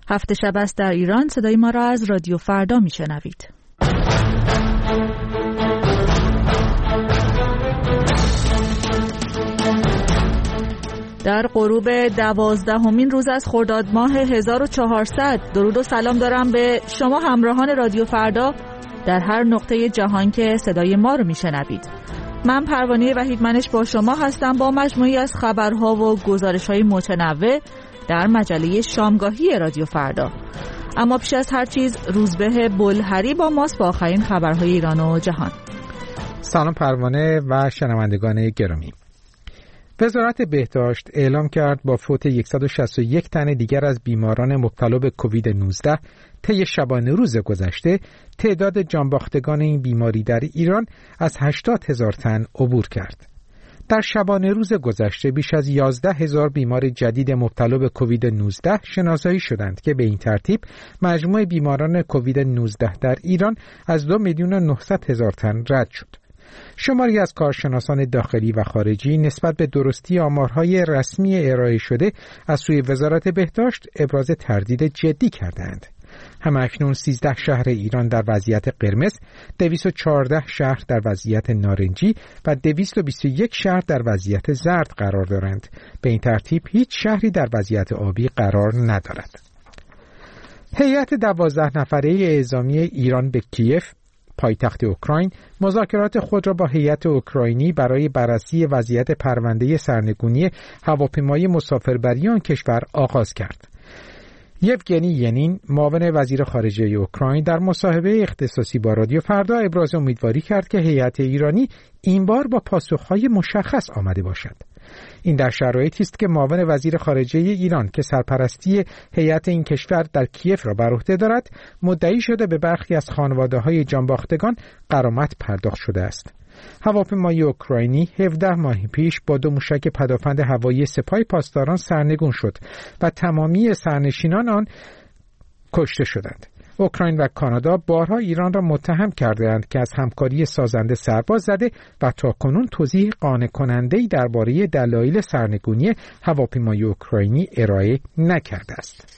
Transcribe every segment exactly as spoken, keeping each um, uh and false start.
هفت شب است در ایران. صدای ما را از رادیو فردا میشنوید. در غروب دوازدهمین روز از خرداد ماه هزار و چهارصد درود و سلام دارم به شما همراهان رادیو فردا در هر نقطه جهان که صدای ما رو میشنوید. من پروانه وحیدمنش با شما هستم با مجموعی از خبرها و گزارش‌های متنوع در مجله شامگاهی رادیو فردا. اما پیش از هر چیز روزبه بلهری با ماست با آخرین خبرهای ایران و جهان. سلام پروانه و شنوندگان گرامی. وزارت بهداشت اعلام کرد با فوت صد و شصت و یک تن دیگر از بیماران مبتلا به کووید نوزده طی شبانه روز گذشته، تعداد جانباختگان این بیماری در ایران از هشتاد هزار تن عبور کرد. در شبانه روز گذشته بیش از یازده هزار بیمار جدید مبتلا به کووید نوزده شناسایی شدند که به این ترتیب مجموع بیماران کووید نوزده در ایران از دو میلیون و نهصد هزار تن رد شد. شماری از کارشناسان داخلی و خارجی نسبت به درستی آمارهای رسمی ارائه شده از سوی وزارت بهداشت ابراز تردید جدی کردند. همکنون سیزده شهر ایران در وضعیت قرمز، دویست و چهارده شهر در وضعیت نارنجی و دویست و بیست و یک شهر در وضعیت زرد قرار دارند. به این ترتیب هیچ شهری در وضعیت آبی قرار ندارد. هیئت دوازده نفره اعزامی ایران به کیف، پایتخت اوکراین، مذاکرات خود را با هیئت اوکراینی برای بررسی وضعیت پرونده سرنگونی هواپیمای مسافربری آن کشور آغاز کرد. یوگنی ینین، معاون وزیر خارجه اوکراین، در مصاحبه اختصاصی با رادیو فردا ابراز امیدواری کرد که هیئت ایرانی این بار با پاسخهای مشخص آمده باشد. این در شرایطی است که معاون وزیر خارجه ایران که سرپرستی هیئت این کشور در کیف را بر عهده دارد، مدعی شده به برخی از خانواده‌های جانباختگان غرامت پرداخت شده است. هواپیمای اوکراینی هفده ماه پیش با دو موشک پدافند هوایی سپاه پاسداران سرنگون شد و تمامی سرنشینان آن کشته شدند. اوکراین و کانادا بارها ایران را متهم کرده‌اند که از همکاری سازنده سرباز زده و تاکنون توضیح قانع کننده‌ای درباره دلایل سرنگونی هواپیمای اوکراینی ارائه نکرده است.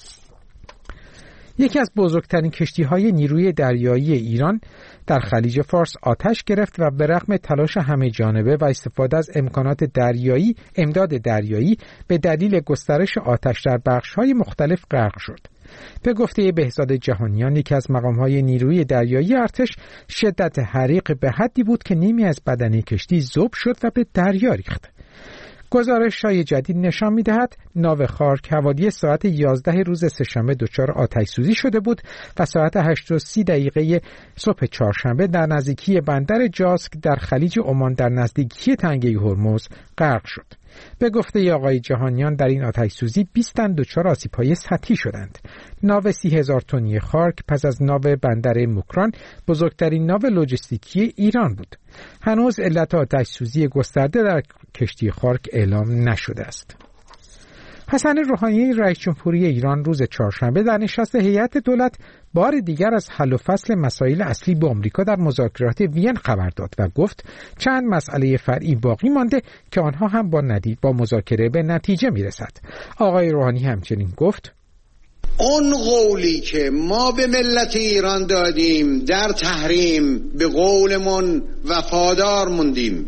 یکی از بزرگترین کشتی‌های نیروی دریایی ایران در خلیج فارس آتش گرفت و به رغم تلاش همه جانبه و استفاده از امکانات دریایی، امداد دریایی به دلیل گسترش آتش در بخش‌های مختلف غرق شد. به گفته بهزاد جهانیان، یکی از مقام‌های نیروی دریایی ارتش، شدت حریق به حدی بود که نیمی از بدنه کشتی ذوب شد و به دریا ریخت. گزارش‌های جدید نشان می‌دهد ناو خارک حوالی ساعت یازده روز سه‌شنبه دچار آتش سوزی شده بود و ساعت هشت و سی دقیقه صبح چهارشنبه در نزدیکی بندر جاسک در خلیج عمان در نزدیکی تنگه هرمز غرق شد. به گفته آقای جهانیان، در این آتش سوزی بیست تن دچار آسیب‌های سطحی شدند. ناو سی هزار تنی خارک پس از ناو بندر موکران بزرگترین ناو لوجستیکی ایران بود. هنوز علت آتش سوزی گسترده در کشتی خارک اعلام نشده است. حسن روحانی رئیس جمهوری ایران روز چهارشنبه در نشست هیئت دولت بار دیگر از حل و فصل مسائل اصلی با آمریکا در مذاکرات وین خبر داد و گفت چند مسئله فرعی باقی مانده که آنها هم با ندید با مذاکره به نتیجه میرسد. آقای روحانی همچنین گفت اون قولی که ما به ملت ایران دادیم در تحریم به قولمون وفادار موندیم.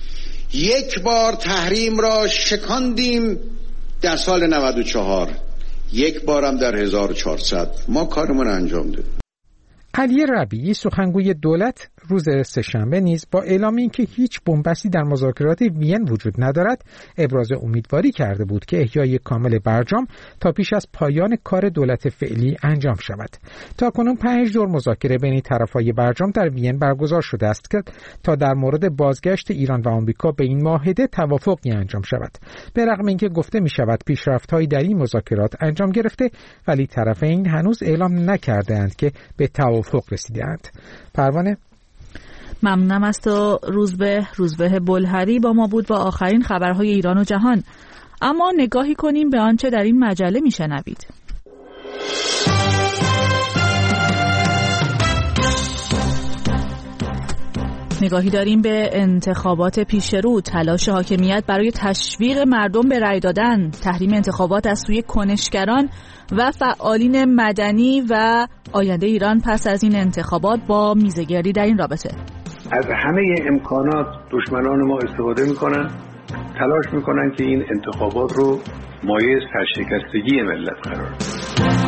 یک بار تحریم را شکاندیم در سال نود و چهار، یک بارم در هزار و چهارصد. ما کارمون انجام دادیم. علی ربیعی سخنگوی دولت روز سه‌شنبه نیز با اعلام اینکه هیچ بنبستی در مذاکرات وین وجود ندارد ابراز امیدواری کرده بود که احیای کامل برجام تا پیش از پایان کار دولت فعلی انجام شود. تاکنون پنج دور مذاکره بین طرفهای برجام در وین برگزار شده است که تا در مورد بازگشت ایران و آمریکا به این معاهده توافقی انجام شود. به رغم اینکه گفته می شود پیشرفت‌هایی در این مذاکرات انجام گرفته، ولی طرفین هنوز اعلام نکرده‌اند که به توافق رسیده‌اند. پروانه، ممنونم از تو روزبه. روزبه بلهری با ما بود با آخرین خبرهای ایران و جهان. اما نگاهی کنیم به آنچه در این مجله میشنوید. نگاهی داریم به انتخابات پیش رو، تلاش حاکمیت برای تشویق مردم به رأی دادن، تحریم انتخابات از سوی کنشگران و فعالین مدنی و آینده ایران پس از این انتخابات با میزگردی در این رابطه. از همه امکانات دشمنان ما استفاده میکنن، تلاش میکنن که این انتخابات رو مایه سرشکستگی ملت قرار بدن.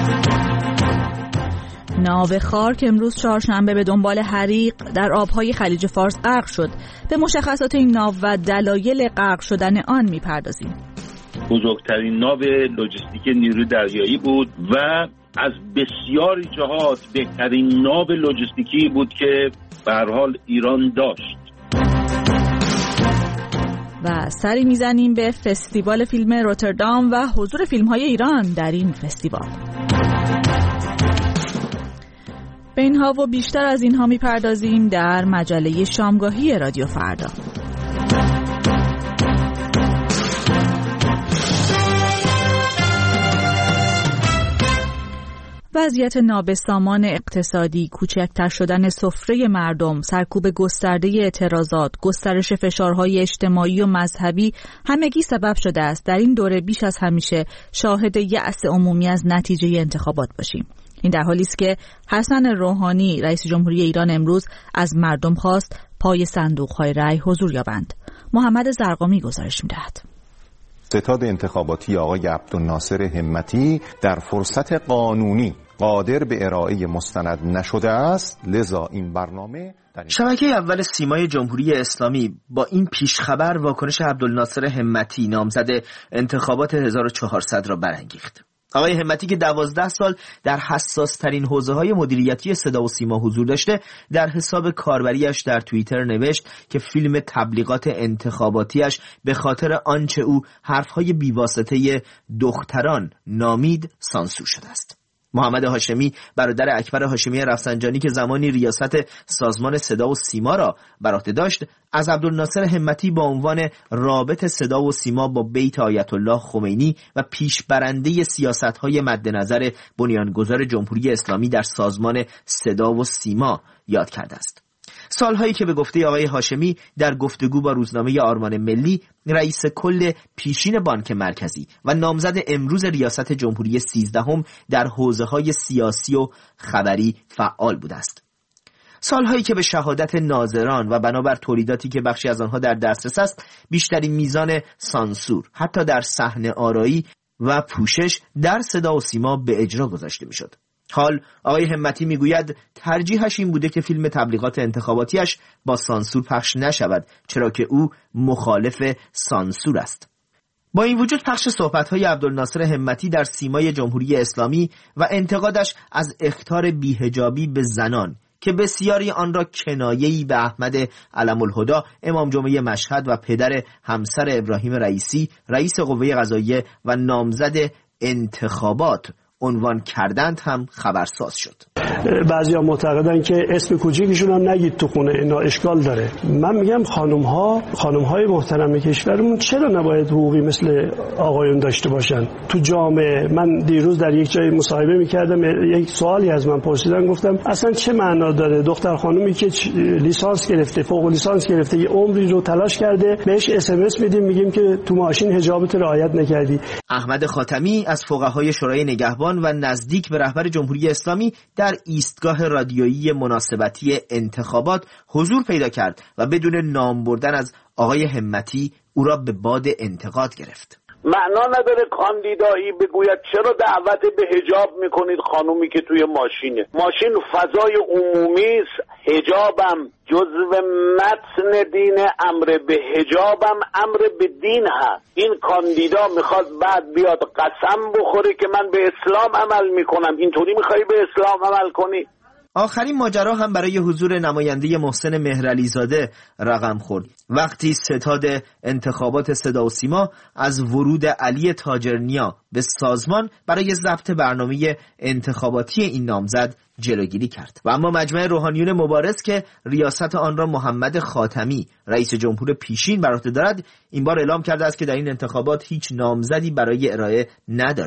ناو خار که امروز چهارشنبه به دنبال حریق در آبهای خلیج فارس غرق شد، به مشخصات این ناو و دلایل غرق شدن آن میپردازیم. بزرگترین ناو لوجستیک نیروی دریایی بود و از بسیاری جهات بهترین ناو لوجستیکی بود که به هر حال ایران داشت. و سری میزنیم به فستیوال فیلم روتردام و حضور فیلم‌های ایران در این فستیوال. به اینها و بیشتر از اینها میپردازیم در مجله شامگاهی رادیو فردا. وضعیت نابسامان اقتصادی، کوچکتر شدن سفره مردم، سرکوب گسترده اعتراضات، گسترش فشارهای اجتماعی و مذهبی همگی سبب شده است در این دوره بیش از همیشه شاهد یأس عمومی از نتیجه انتخابات باشیم. این در حالی است که حسن روحانی رئیس جمهوری ایران امروز از مردم خواست پای صندوق‌های رأی حضور یابند. محمد زرقامی گزارش می‌دهد. ستاد انتخاباتی آقای عبدالناصر همتی در فرصت قانونی قادر به ارائه مستند نشده است، لذا این برنامه در این شبکه اول سیمای جمهوری اسلامی با این پیشخبر واکنش عبدالناصر همتی نامزد انتخابات هزار و چهارصد را برانگیخت. آقای همتی که دوازده سال در حساس ترین حوزه های مدیریتی صدا و سیما حضور داشته، در حساب کاربریش در توییتر نوشت که فیلم تبلیغات انتخاباتیش به خاطر آنچه او حرفهای بیواسطه دختران نامید سانسور شده است. محمد هاشمی برادر اکبر هاشمی رفسنجانی که زمانی ریاست سازمان صدا و سیما را بر عهده داشت، از عبدالناصر همتی با عنوان رابط صدا و سیما با بیت آیت الله خمینی و پیشبرنده سیاست‌های مد نظر بنیانگذار جمهوری اسلامی در سازمان صدا و سیما یاد کرده است. سالهایی که به گفته آقای هاشمی در گفتگو با روزنامه آرمان ملی، رئیس کل پیشین بانک مرکزی و نامزد امروز ریاست جمهوری سیزدهم در حوزه‌های سیاسی و خبری فعال بوده است. سالهایی که به شهادت ناظران و بنابر تولیداتی که بخشی از آنها در دسترس است، بیشترین میزان سانسور حتی در صحنه آرایی و پوشش در صدا و سیما به اجرا گذاشته میشد. حال آقای همتی میگوید ترجیحش این بوده که فیلم تبلیغات انتخاباتیش با سانسور پخش نشود، چرا که او مخالف سانسور است. با این وجود پخش صحبت‌های عبدالناصر همتی در سیمای جمهوری اسلامی و انتقادش از اخطار بی‌حجابی به زنان که بسیاری آن را کنایه‌ای به احمد علم الهدی امام جمعه مشهد و پدر همسر ابراهیم رئیسی رئیس قوه قضاییه و نامزد انتخابات عنوان کردند هم خبرساز شد. بعضیا معتقدن که اسم کوچیکشون هم نگید تو خونه، اینا اشکال داره. من میگم خانم ها خانم های محترم کشورمون چرا نباید حقوقی مثل آقایون داشته باشن تو جامعه؟ من دیروز در یک جای مصاحبه میکردم، یک سوالی از من پرسیدن، گفتم اصلا چه معنا داره دختر خانومی که لیسانس گرفته، فوق لیسانس گرفته، یه عمری رو تلاش کرده، بهش اس ام اس میدیم میگیم که تو ماشین حجابت رعایت نکردی. احمد خاتمی از فقهای شورای نگهبان و نزدیک به رهبر جمهوری اسلامی در ایستگاه رادیویی مناسبتی انتخابات حضور پیدا کرد و بدون نام بردن از آقای همتی او را به باد انتقاد گرفت. معنا نداره کاندیدایی بگوید چرا دعوت به حجاب میکنید خانومی که توی ماشینه. ماشین فضای عمومی است، حجابم جزو متن دین، امر به حجابم امر به دین هست. این کاندیدا میخواد بعد بیاد قسم بخوره که من به اسلام عمل میکنم. اینطوری میخوای به اسلام عمل کنی؟ آخرین ماجرا هم برای حضور نماینده محسن مهرعلیزاده رقم خورد وقتی ستاد انتخابات صدا و سیما از ورود علی تاجرنیا به سازمان برای ضبط برنامه انتخاباتی این نامزد جلوگیری کرد. و اما مجمع روحانیون مبارز که ریاست آن را محمد خاتمی رئیس جمهور پیشین بر عهده دارد، این بار اعلام کرده است که در این انتخابات هیچ نامزدی برای ارائه ندارد.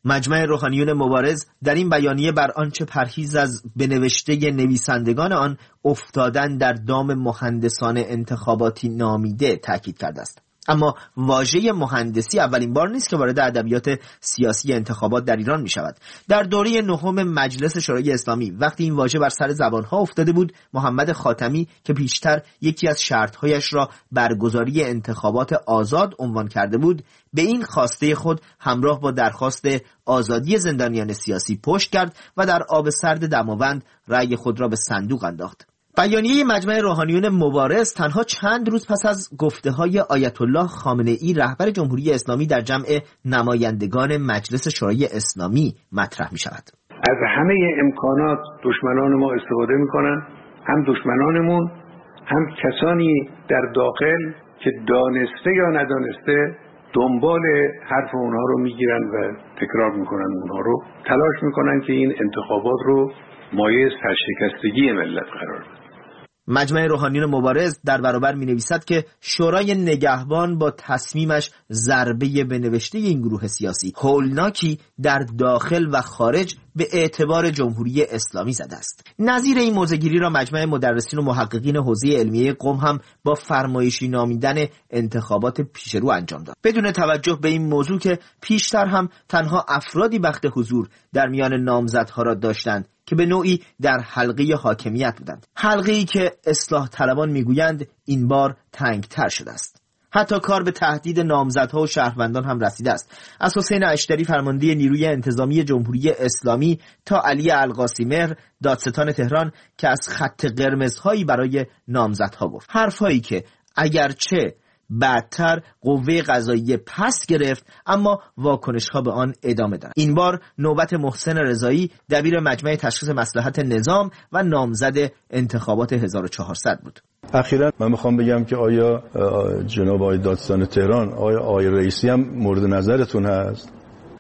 مجمع روحانیون مبارز در این بیانیه بر آنچه پرهیز از بنوشته نویسندگان آن افتادن در دام مهندسان انتخاباتی نامیده تاکید کرده است. اما واژه مهندسی اولین بار نیست که وارد ادبیات سیاسی انتخابات در ایران می شود. در دوره نهم مجلس شورای اسلامی وقتی این واژه بر سر زبانها افتاده بود، محمد خاتمی که پیشتر یکی از شرطهایش را برگزاری انتخابات آزاد عنوان کرده بود، به این خواسته خود همراه با درخواست آزادی زندانیان سیاسی پشت کرد و در آب سرد دماوند رأی خود را به صندوق انداخت. بیانیه مجمع روحانیون مبارز تنها چند روز پس از گفته‌های آیت الله خامنه ای رهبر جمهوری اسلامی در جمع نمایندگان مجلس شورای اسلامی مطرح می شود. از همه امکانات دشمنان ما استفاده می‌کنند، هم دشمنانمون هم کسانی در داخل که دانسته یا ندانسته دنبال حرف اونها رو میگیرن و تکرار میکنن اونها رو، تلاش میکنن که این انتخابات رو مایه سرشکستگی ملت قرار بدن. مجمع روحانیون مبارز در برابر می نویسد که شورای نگهبان با تصمیمش ضربه به نوشته این گروه سیاسی هولناکی در داخل و خارج به اعتبار جمهوری اسلامی زده است. نظیر این موضع‌گیری را مجمع مدرسین و محققین حوزه علمیه قم هم با فرمایشی نامیدن انتخابات پیشرو انجام داد، بدون توجه به این موضوع که پیشتر هم تنها افرادی بخت حضور در میان نامزدها را داشتند که به نوعی در حلقه حاکمیت بودند. حلقه‌ای که اصلاح طلبان میگویند این بار تنگتر شده است. حتی کار به تهدید نامزدها و شهروندان هم رسیده است. از حسین اشتری فرمانده نیروی انتظامی جمهوری اسلامی تا علی القاسیمهر دادستان تهران که از خط قرمزهایی برای نامزدها گفت. حرفهایی که اگرچه بعدتر قوه قضاییه پس گرفت اما واکنش‌ها به آن ادامه دارد. این بار نوبت محسن رضایی دبیر مجمع تشخیص مصلحت نظام و نامزد انتخابات هزار و چهارصد بود. اخیراً من میخوام بگم که آیا جناب آقای دادستان تهران، آیا آقای رئیسی هم مورد نظرتون هست؟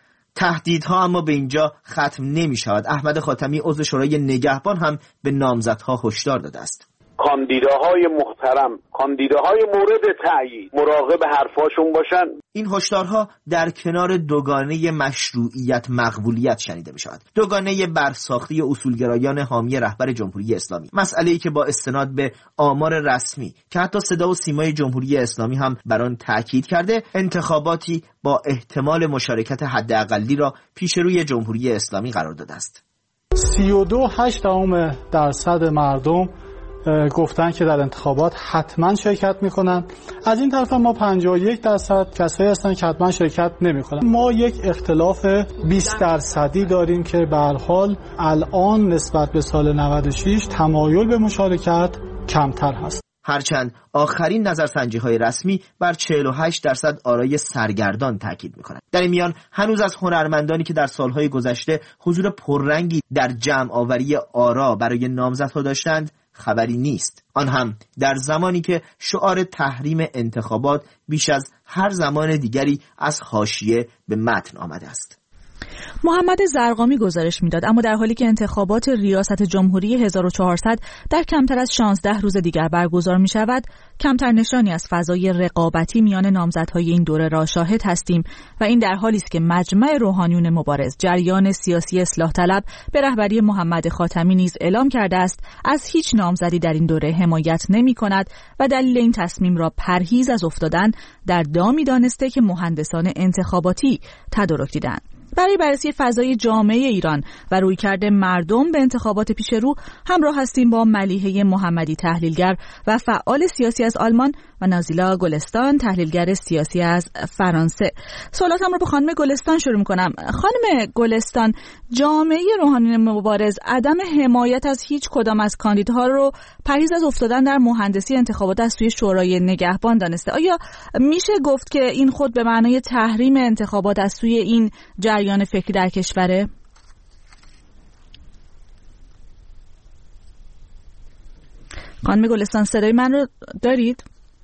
تهدیدها اما به اینجا ختم نمی شود. احمد خاتمی عضو شورای نگهبان هم به نامزدها هشدار داده است. کاندیداهای محترم، کاندیداهای مورد تأیید، مراقب حرفاشون باشن. این هشدارها در کنار دوگانه مشروعیت مقبولیت شنیده می شود. دوگانه برساخته اصولگرایان حامی رهبر جمهوری اسلامی، مسئله‌ای که با استناد به آمار رسمی که حتی صدا و سیمای جمهوری اسلامی هم بر آن تاکید کرده، انتخاباتی با احتمال مشارکت حداقلی را پیش روی جمهوری اسلامی قرار داده است. سی و دو و هشت دهم درصد مردم گفتن که در انتخابات حتما شرکت میکنن. از این طرف ما پنجاه و یک درصد کسایی هستن که حتما شرکت نمیکنن. ما یک اختلاف بیست درصدی داریم که به هر حال الان نسبت به سال نود و شش تمایل به مشارکت کمتر هست. هرچند آخرین نظرسنجی‌های رسمی بر چهل و هشت درصد آرای سرگردان تاکید می‌کنند. در این میان هنوز از هنرمندانی که در سالهای گذشته حضور پررنگی در جمع آوری آرا برای نامزدها داشتند خبری نیست. آن هم در زمانی که شعار تحریم انتخابات بیش از هر زمان دیگری از حاشیه به متن آمده است. محمد زرقامی گزارش میداد اما در حالی که انتخابات ریاست جمهوری هزار و چهارصد در کمتر از شانزده روز دیگر برگزار می شود، کمتر نشانی از فضای رقابتی میان نامزدهای این دوره را شاهد هستیم و این در حالی است که مجمع روحانیون مبارز، جریان سیاسی اصلاح طلب به رهبری محمد خاتمی نیز اعلام کرده است از هیچ نامزدی در این دوره حمایت نمی کند و دلیل این تصمیم را پرهیز از افتادن در دامی دانسته که مهندسان انتخاباتی تدارک دیدند. برای بررسی فضای جامعه ایران و رویکرد مردم به انتخابات پیش رو همراه هستیم با ملیحه محمدی، تحلیلگر و فعال سیاسی از آلمان، و نازیلا گلستان، تحلیلگر سیاسی از فرانسه. سوالاتم رو به خانم گلستان شروع می‌کنم. خانم گلستان، جامعه روحانیون مبارز عدم حمایت از هیچ کدام از کاندیداها رو پرهیز از افتادن در مهندسی انتخابات از سوی شورای نگهبان دانسته. آیا میشه گفت که این خود به معنای تحریم انتخابات از سوی این جریان فکری در کشوره؟ خانم گلستان، صدای من رو دارید؟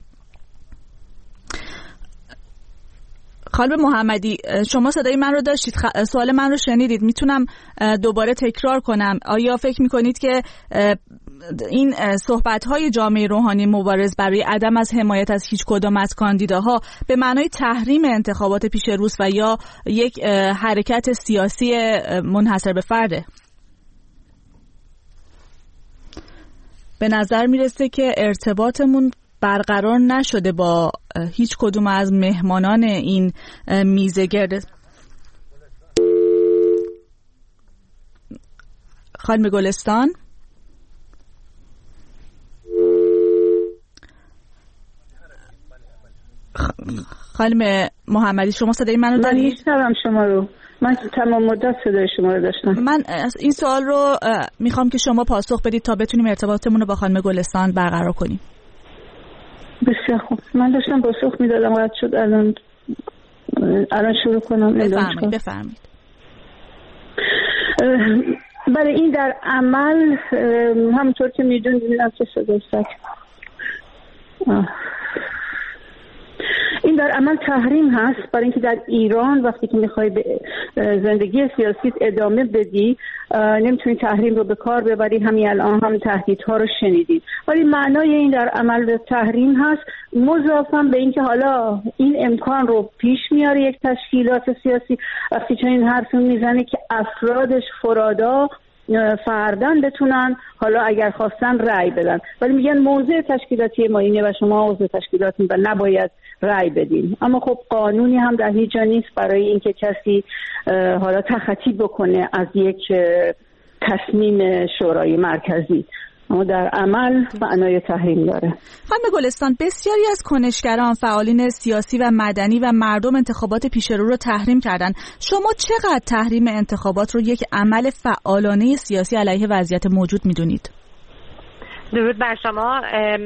خانم محمدی، شما صدای من رو داشتید، سوال من رو شنیدید، میتونم دوباره تکرار کنم. آیا فکر میکنید که این صحبت‌های جامعه روحانی مبارز برای عدم از حمایت از هیچ کدام از کاندیداها به معنای تحریم انتخابات پیش روز و یا یک حرکت سیاسی منحصر به فرده؟ به نظر میرسه که ارتباطمون برقرار نشده با هیچ کدوم از مهمانان این میزه گرد. خانم گلستان، خانم محمدی شما صدای منو دارید؟ من میشنوم شما رو. من تمام مدت صدای شما رو داشتم. من این سوال رو میخوام که شما پاسخ بدید تا بتونیم ارتباطمون رو با خانم گلستان برقرار کنیم. بسیار خوب. من داشتم پاسخ میدادم، قطع شد. الان الان شروع کنم. بفرمایید بفرمایید. برای این در عمل همونطور که میدونید که صدای سک این در عمل تحریم هست. برای اینکه در ایران وقتی که میخوای به زندگی سیاسی ادامه بدی نمیتونی تحریم رو به کار ببری. همین الان هم تهدیدها رو شنیدید، ولی معنای این در عمل تحریم هست. مضافاً به اینکه حالا این امکان رو پیش میاره یک تشکیلات سیاسی وقتی چنین حرفی میزنه که افرادش فرادا فردن بتونن حالا اگر خواستن رأی بدن، ولی میگن موضع تشکیلاتی ما اینه و شما عضو تشکیلاتین و نباید رأی بدین. اما خب قانونی هم در هیچ جا نیست برای اینکه کسی حالا تخطی بکنه از یک تصمیم شورای مرکزی، اما در عمل معنای تحریم داره. خانم گلستان، بسیاری از کنشگران، فعالین سیاسی و مدنی و مردم انتخابات پیش رو رو تحریم کردن. شما چقدر تحریم انتخابات رو یک عمل فعالانه سیاسی علیه وضعیت موجود میدونید؟ درود بر شما.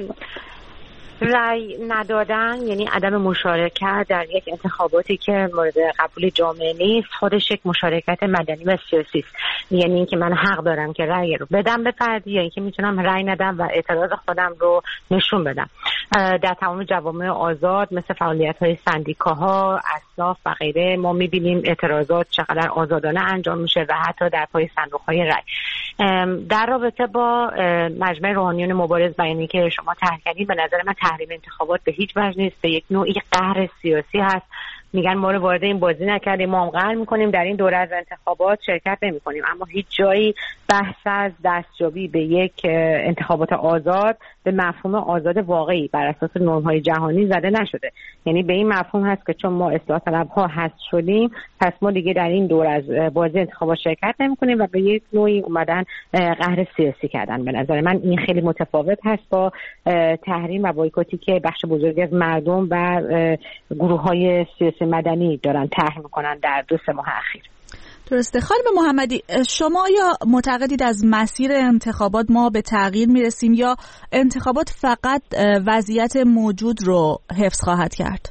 رأی ندادن یعنی عدم مشارکت در یک انتخاباتی که مورد قبول جامعه نیست، خودش یک مشارکت مدنی و سیاسی است. یعنی اینکه من حق دارم که رأی رو بدم به فردی یا اینکه میتونم رأی ندم و اعتراض خودم رو نشون بدم. در تمام جوامع آزاد مثل فعالیت‌های سندیکاها، اصناف و غیره ما می‌بینیم اعتراضات چقدر آزادانه انجام میشه و حتی در پای صندوق‌های رأی. در رابطه با مجمع روحانیون مبارز بیانی که شما طرح کردید، به نظر من تحریم انتخابات به هیچ وجه نیست، به یک نوعی قهر سیاسی هست. میگن ما رو وارد این بازی نکردیم، ما هم قهر میکنیم، در این دوره از انتخابات شرکت نمیکنیم. اما هیچ جایی بحث از دستیابی به یک انتخابات آزاد به مفهوم آزاد واقعی بر اساس نرم‌های جهانی زده نشده. یعنی به این مفهوم هست که چون ما اصلاح طلب‌ها هست شدیم، پس ما دیگه در این دوره از بازی انتخابات شرکت نمیکنیم و به یک نوعی اومدن قهر سیاسی کردن. به نظر من این خیلی متفاوت هست با تحریم و بایکوتی که بخش بزرگی از مردم و گروه‌های سیاسی مدنی دارن طرح میکنن در دو سه ماه اخیر. درسته. خانم محمدی، شما یا معتقدید از مسیر انتخابات ما به تغییر میرسیم یا انتخابات فقط وضعیت موجود رو حفظ خواهد کرد؟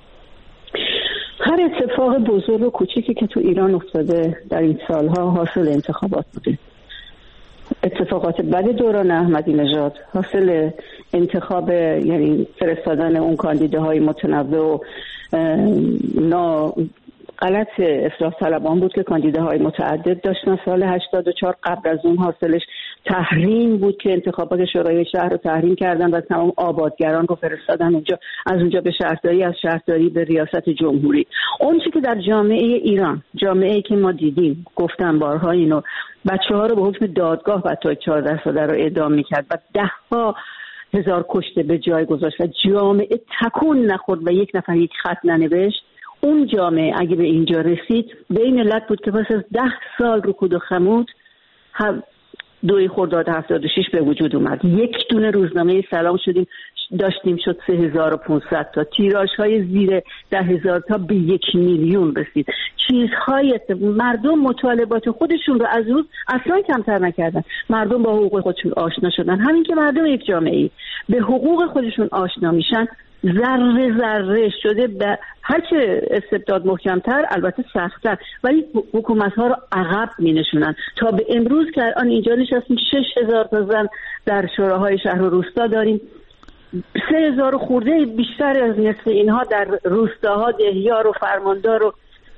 هر اتفاق بزرگ و کوچیکی که تو ایران افتاده در این سالها حاصل انتخابات بوده. اتفاقات بعد دوران احمدی نژاد حاصل انتخاب، یعنی فرستادن اون کاندیداهای متنوع و نا غلط اصلاح طلبان بود که کاندیداهای متعدد داشتن. سال هشتاد و چهار قبل از اون حاصلش تحریم بود که انتخابات شورای شهر رو تحریم کردن و تمام آبادگران رو فرستادن اونجا، از اونجا به شهرداری، از شهرداری به ریاست جمهوری. اون چیزی که در جامعه ایران، جامعه‌ای که ما دیدیم، گفتن بارها اینو، بچه‌ها رو به حکم دادگاه و تا چهارده ساله رو اعدام می‌کرد و ده ها هزار کشته به جای گذاشت و جامعه تکون نخورد و یک نفر یک خط ننوشت. اون جامعه اگه به اینجا رسید به این علت بود که پس از ده سال رکود و خمود دوی خرداد هفتاد و شش به وجود اومد. یک دونه روزنامه سلام شدیم داشتیم شد سه هزار و پانصد تا، تیراژ های زیر ده هزار تا به یک میلیون رسید. چیزهای مردم مطالبات خودشون رو از روز اصلا کمتر نکردن. مردم با حقوق خودشون آشنا شدن. همین که مردم یک جامعه به حقوق خودشون آشنا میشن، ذره ذره شده به هرچه استبداد محکمتر، البته سخت‌تر، ولی حکومت ها رو عقب می نشونن. تا به امروز که الان اینجا نشستیم شش هزار تا زن در شوراهای شهر و روستا داریم، سه هزار خورده بیشتر از نصف اینها در روستاها دهیار و فرماندار و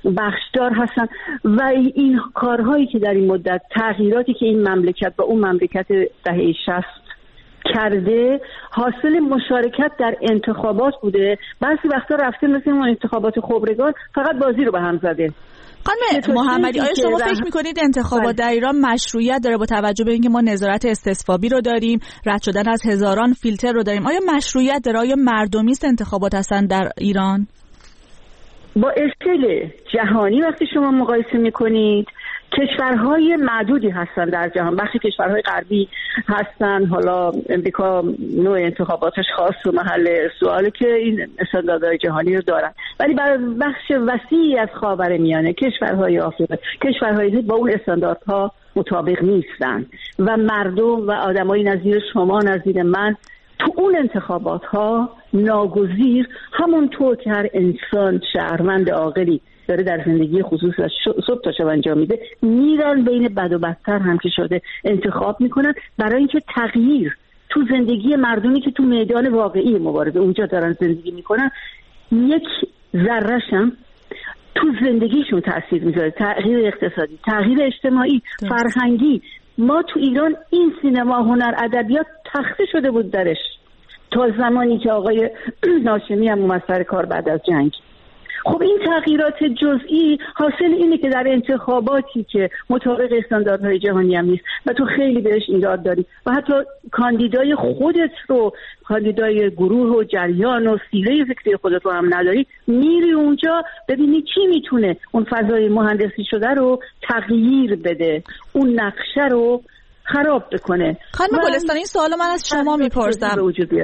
بخشدار هستن و این کارهایی که در این مدت، تغییراتی که این مملکت و اون مملکت دهه شصت کرده حاصل مشارکت در انتخابات بوده. بعضی وقتا رفته مثل اون انتخابات خبرگان فقط بازی رو به هم زده. خانم محمدی، آیا شما فکر میکنید انتخابات در ایران مشروعیت داره با توجه به اینکه ما نظارت استصوابی رو داریم، رد شدن از هزاران فیلتر رو داریم؟ آیا مشروعیت داره؟ آیا مردمی است انتخابات هستن در ایران؟ با اسکیل جهانی وقتی شما مقایسه میکنید، کشورهای معدودی هستن در جهان. بخشی کشورهای غربی هستن، حالا امریکا نوع انتخاباتش خاص و محل سواله که این استانداردهای جهانی رو دارن، ولی بر بخش وسیعی از خاورمیانه، کشورهای آفریقا، کشورهایی با اون استانداردها مطابق نیستن و مردم و آدمای نظیر شما، نظیر من، تو اون انتخابات ها ناگزیر همونطور که هر انسان شهروند عاقلی داره در زندگی خصوصی صبح تا شب انجام میده، میرن بین بد و بدتر هم که شده انتخاب میکنن برای اینکه تغییر تو زندگی مردمی که تو میدان واقعی مبارزه اونجا دارن زندگی میکنن یک ذره‌ش هم تو زندگیشون تأثیر میذاره. تغییر اقتصادی، تغییر اجتماعی، فرهنگی. ما تو ایران این سینما، هنر، ادبیات تخته شده بود درش تا زمانی که آقای هاشمی هم اومد سر کار بعد از جنگ. خب این تغییرات جزئی حاصل اینه که در انتخاباتی که مطابق استانداردهای جهانی هم نیست و تو خیلی بهش ایراد داری و حتی کاندیدای خودت رو، کاندیدای گروه و جریان و سیره فکری خودت رو هم نداری، میری اونجا ببینی کی میتونه اون فضای مهندسی شده رو تغییر بده، اون نقشه رو خراب بکنه. خانم گلستان، این سوالو من از شما میپرسم.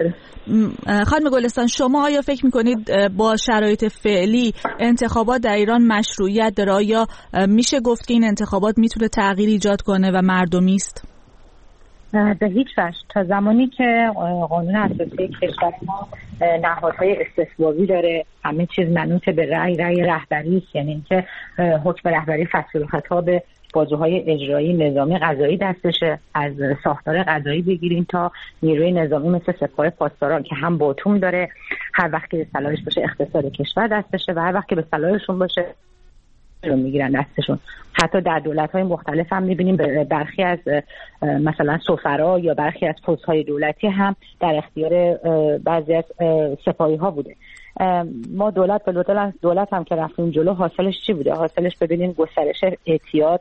خانم گلستان، شما آیا فکر میکنید با شرایط فعلی انتخابات در ایران مشروعیت داره؟ یا میشه گفت که این انتخابات میتونه تغییر ایجاد کنه و مردمی است؟ به هیچ وجه. تا زمانی که قانون اساسی کشور ما نهادهای استثبابی داره، همه چیز منوط به رأی رأی رهبری است، یعنی اینکه حکم رهبری فصل الخطاب به بازوهای اجرایی، نظامی، قضایی دستشه. از ساختار قضایی بگیریم تا نیروی نظامی مثل سپاه پاسداران که هم باتوم داره، هر وقت که به صلاحش باشه اقتصاد کشور دستشه و هر وقت که به صلاحشون باشه رو میگیرن دستشون. حتی در دولت‌های مختلف هم می‌بینیم برخی از مثلا سفرا یا برخی از پست‌های دولتی هم در اختیار بعضی از سپاهی‌ها بوده. ما دولت به دولت دولت هم که رفتیم جلو، حاصلش چی بوده؟ حاصلش ببینیم گسترش اعتیاد